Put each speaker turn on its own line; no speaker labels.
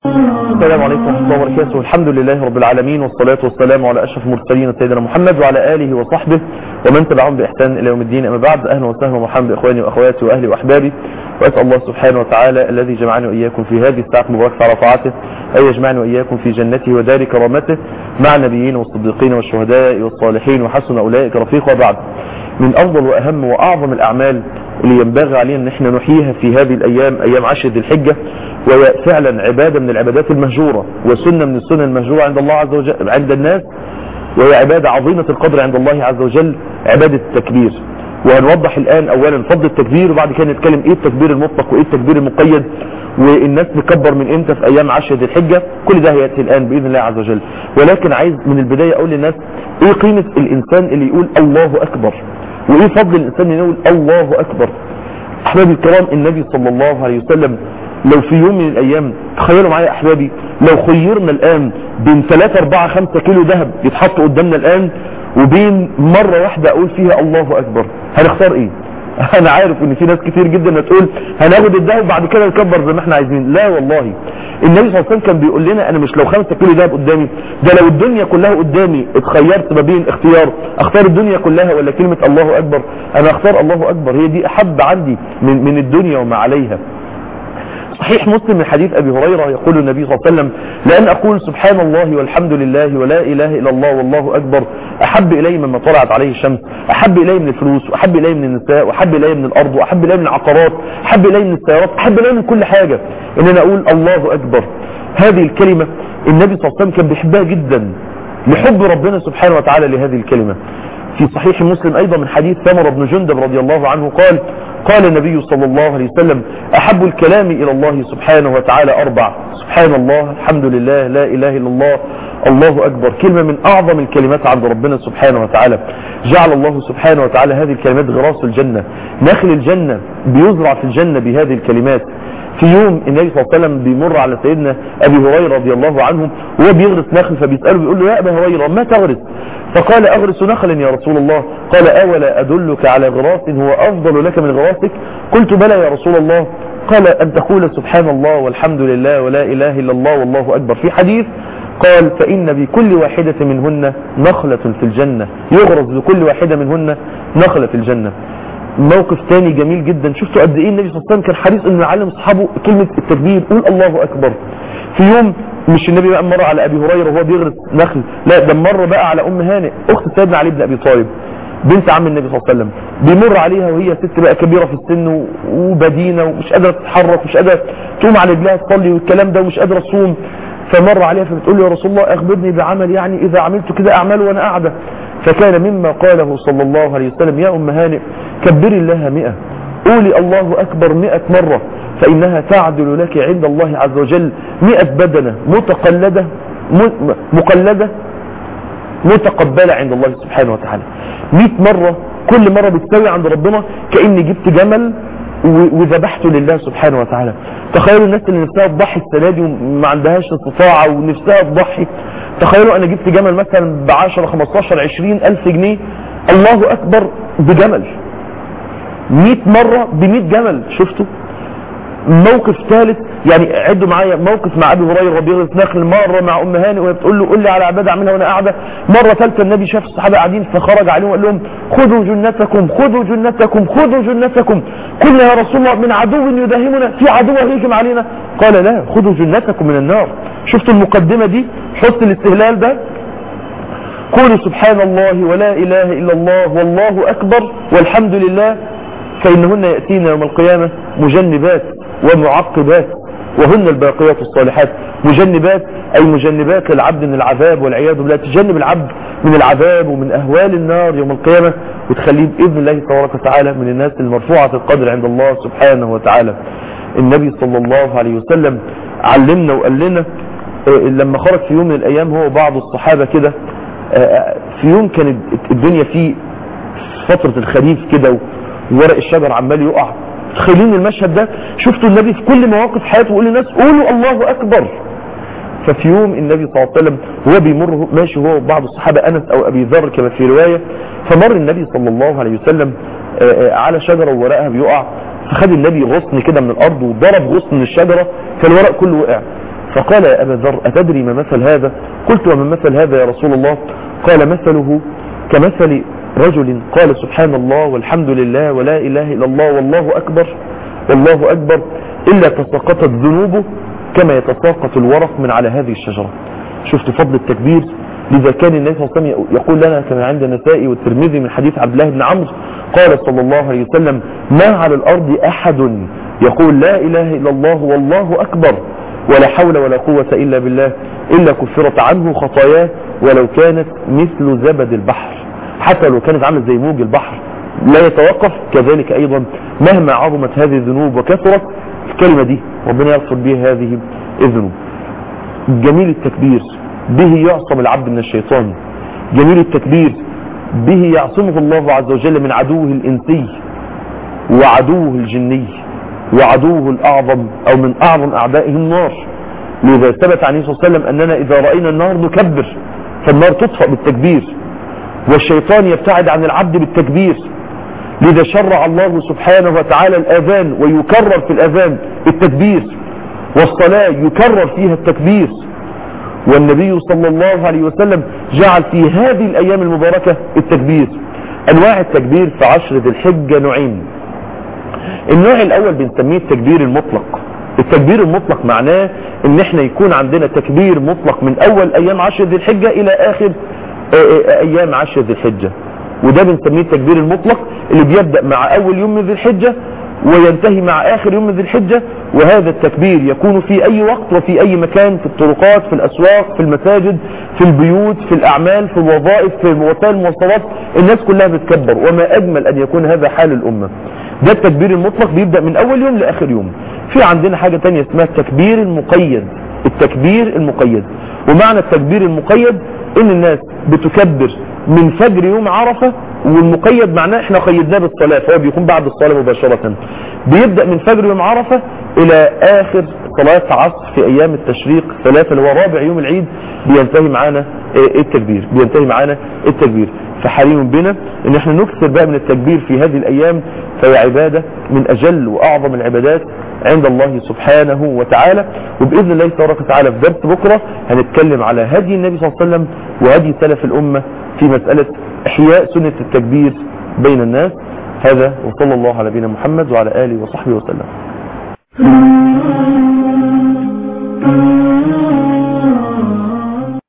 السلام عليكم ورحمة الله وبركاته. الحمد لله رب العالمين، والصلاة والسلام على أشرف المرسلين سيدنا محمد وعلى آله وصحبه ومن تبعهم بإحسان إلى يوم الدين. أما بعد، أهلا وسهلا ومرحبا بإخواني وأخواتي وأهلي وأحبابي، وأسأل الله سبحانه وتعالى الذي جمعني وإياكم في هذه الساعة المباركة على طاعته أن يجمعني وإياكم في جنته ودار كرامته مع النبيين والصديقين والشهداء والصالحين وحسن أولئك رفيقا. بعد، من أفضل وأهم وأعظم الأعمال اللي ينبغي علينا أن احنا نحييها في هذه الأيام، أيام عشر ذي الحجة، وهي فعلا عبادة من العبادات المهجورة وسنة من السنن المهجورة عند الله عز وجل عند الناس، وهي عبادة عظيمة القدر عند الله عز وجل، عبادة التكبير. وهنوضح الآن أولا فضل التكبير، وبعد كده نتكلم إيه التكبير المطلق وإيه التكبير المقيد، والناس بكبر من إمتى في أيام عشر ذي الحجة. كل ده هيأتي الآن بإذن الله عز وجل. ولكن عايز من البداية أقول للناس إيه قيمة الإنسان اللي يقول الله أكبر، وإيه فضل الإنسان اللي يقول الله أكبر. أحبابي الكرام، النبي صلى الله عليه وسلم لو في يوم من الأيام، تخيلوا معايا أحبابي، لو خيرنا الآن بين 3 4 5 كيلو ذهب يتحط قدامنا الآن، وبين مرة واحدة أقول فيها الله أكبر، هنختار إيه؟ أنا عارف إن في ناس كتير جدا هتقول هناخد الذهب بعد كده نكبر زي ما احنا عايزين. لا والله، النبي صلى الله عليه وسلم كان بيقول لنا أنا مش لو 5 كيلو ذهب قدامي، ده لو الدنيا كلها قدامي اتخيرت ما بين اختار الدنيا كلها ولا كلمة الله أكبر، أنا اختار الله أكبر. هي دي أحب عندي من الدنيا وما عليها. صحيح مسلم من حديث أبي هريرة، يقول النبي صلى الله عليه وسلم: لأن أقول سبحان الله والحمد لله ولا إله إلا الله والله أكبر أحب إلي مما طلعت عليه الشمس، أحب إلي من الفلوس، وأحب إلي من النساء، وأحب إلي من الأرض، وأحب إلي من العقارات، أحب إلي من السيارات، أحب إلي من كل حاجة إن أنا أقول الله أكبر. هذه الكلمة النبي صلى الله عليه وسلم كان بيحبها جدا لحب ربنا سبحانه وتعالى لهذه الكلمة. في صحيح مسلم أيضا من حديث سمرة بن جندب رضي الله عنه قال النبي صلى الله عليه وسلم: أحب الكلام إلى الله سبحانه وتعالى 4: سبحان الله، الحمد لله، لا إله إلا الله، الله أكبر. كلمة من أعظم الكلمات عند ربنا سبحانه وتعالى. جعل الله سبحانه وتعالى هذه الكلمات غراس الجنة، نخل الجنة بيزرع في الجنة بهذه الكلمات. في يوم النبي صلى الله عليه وسلم بيمر على سيدنا أبي هريرة رضي الله عنه وهو بيغرس نخل، فبيسأله بيقول له: يا أبا هريرة ما تغرس؟ فقال: أغرس نخلا يا رسول الله. قال: أولا أدلك على غراس هو أفضل لك من غراسك؟ قلت: بلى يا رسول الله. قال: أن تقول سبحان الله والحمد لله ولا إله إلا الله والله أكبر. في حديث قال: فإن بكل واحدة منهن نخلة في الجنة، يغرس بكل واحدة منهن نخلة في الجنة. موقف تاني جميل جدا، شفتوا قد ايه النبي صلى الله عليه وسلم كان حريص انه يعلم اصحابه كلمة التكبير، قول الله اكبر. في يوم مش النبي بقى مر على ابي هريرة وهو بيغرس نخل، لا ده مر بقى على ام هانئ اخت سيدنا علي بن ابي طالب بنت عم النبي صلى الله عليه وسلم، بيمر عليها وهي ست بقى كبيرة في السن وبدينة ومش قادرة تتحرك، مش قادرة تقوم على رجلها تصلي والكلام ده، ومش قادرة تصوم. فمر عليها فبتقول له: يا رسول الله اخبرني بعمل يعني اذا عملت كده اعمل وانا قاعدة. فكان مما قاله صلى الله عليه وسلم: يا ام هانئ كبري الله 100، قولي الله اكبر 100 مرة، فانها تعدل لك عند الله عز وجل 100 بدنة مقلدة متقبلة عند الله سبحانه وتعالى. 100 مرة، كل مرة بتساوي عند ربنا كأني جبت جمل وذبحته لله سبحانه وتعالى. تخيلوا الناس اللي نفسها تضحي السنة دي وما عندهاش استطاعة ونفسها تضحي، تخيلوا انا جبت جمل مثلا ب10 15 20 ألف جنيه، الله اكبر بجمل 100 مرة ب100 جمل. شفتوا؟ موقف ثالث، يعني عدوا معايا، موقف مع ابي هريره بيغرس نخل، مرة مع ام هانئ وهي بتقول له: قل لي على عباده اعملها وانا قاعده. مرة ثالثه النبي شاف الصحابه قاعدين فخرج عليهم وقال لهم: خذوا جنتكم خذوا جنتكم خذوا جنتكم. قلنا: يا رسول الله من عدو يداهمنا، في عدو هيجم علينا؟ قال: لا، خذوا جنتكم من النار. شفتوا المقدمة دي، حسن الاستهلال ده؟ قولوا سبحان الله ولا إله إلا الله والله أكبر والحمد لله، فإنهن يأتين يوم القيامة مجنبات ومعقبات وهن الباقيات الصالحات. مجنبات أي مجنبات للعبد من العذاب والعياذ بالله، تجنب العبد من العذاب ومن أهوال النار يوم القيامة، وتخليه بإذن الله تبارك وتعالى من الناس المرفوعة القدر عند الله سبحانه وتعالى. النبي صلى الله عليه وسلم علمنا وقال لنا لما خرج في يوم من الأيام هو وبعض الصحابة كده، في يوم كانت الدنيا فيه فترة الخريف كده وورق الشجر عمال يقع. تخيلين المشهد ده؟ شفتوا النبي في كل مواقف حياته يقول للناس: قولوا الله أكبر. ففي يوم النبي صلى الله عليه وسلم هو بيمر ماشي هو وبعض الصحابة، أنس أو أبي ذر كما في رواية، فمر النبي صلى الله عليه وسلم على شجرة وورقها بيقع، فخد النبي غصن كده من الأرض وضرب غصن من الشجرة فالورق كله وقع. فقال يا أبا ذر أتدري ما مثل هذا؟ قلت وما مثل هذا يا رسول الله؟ قال مثله كمثل رجل قال سبحان الله والحمد لله ولا إله إلا الله والله أكبر والله أكبر إلا تساقطت ذنوبه كما يتساقط الورق من على هذه الشجرة. شفت فضل التكبير؟ لذا كان النبي صلى الله عليه وسلم يقول لنا كما عند النسائي والترمذي من حديث عبد الله بن عمرو قال صلى الله عليه وسلم ما على الأرض أحد يقول لا إله إلا الله والله أكبر ولا حول ولا قوة إلا بالله إلا كفرت عنه خطاياه ولو كانت مثل زبد البحر. حتى لو كانت عامل زي موج البحر لا يتوقف. كذلك أيضا مهما عظمت هذه الذنوب وكثرت الكلمة دي ربنا يغفر بها هذه الذنوب. جميل التكبير به يعصم العبد من الشيطان. جميل التكبير به يعصمه الله عز وجل من عدوه الإنسي وعدوه الجني وعدوه الأعظم أو من أعظم أعدائه النار. لذا ثبت عن النبي صلى الله عليه وسلم أننا إذا رأينا النار نكبر فالنار تطفأ بالتكبير والشيطان يبتعد عن العبد بالتكبير. لذا شرع الله سبحانه وتعالى الأذان ويكرر في الأذان التكبير والصلاة يكرر فيها التكبير. والنبي صلى الله عليه وسلم جعل في هذه الأيام المباركة التكبير. أنواع التكبير في 10 ذي الحجة نوعين. النوع الأول بنسميه التكبير المطلق. التكبير المطلق معناه ان احنا يكون عندنا تكبير مطلق من أول أيام 10 ذي الحجة إلى آخر أيام 10 ذي الحجة. وده بنسميه التكبير المطلق اللي بيبدأ مع أول يوم من ذي الحجة وينتهي مع آخر يوم من ذي الحجة. وهذا التكبير يكون في أي وقت وفي أي مكان، في الطرقات، في الأسواق، في المساجد، في البيوت، في الأعمال، في الوظائف، في وسائل المواصلات. الناس كلها بتكبر وما أجمل أن يكون هذا حال الأمة. ده التكبير المطلق بيبدأ من أول يوم لآخر يوم. في عندنا حاجة تانية اسمها التكبير المقيد. التكبير المقيد ومعنى التكبير المقيد ان الناس بتكبر من فجر يوم عرفة. والمقيد معناه احنا قيدناه بالصلاة فهو بيكون بعد الصلاة مباشرة. بيبدأ من فجر يوم عرفة الى اخر صلاة عصر في ايام التشريق 3 اللي هو رابع يوم العيد بينتهي معانا التكبير. فحريم بنا ان احنا نكثر بقى من التكبير في هذه الايام فهي عبادة من اجل واعظم العبادات عند الله سبحانه وتعالى. وبإذن الله تبارك وتعالى في درس بكرة هنتكلم على هدي النبي صلى الله عليه وسلم وهدي سلف الأمة في مسألة إحياء سنة التكبير بين الناس. هذا وصلى الله على نبينا محمد وعلى آله وصحبه وسلم.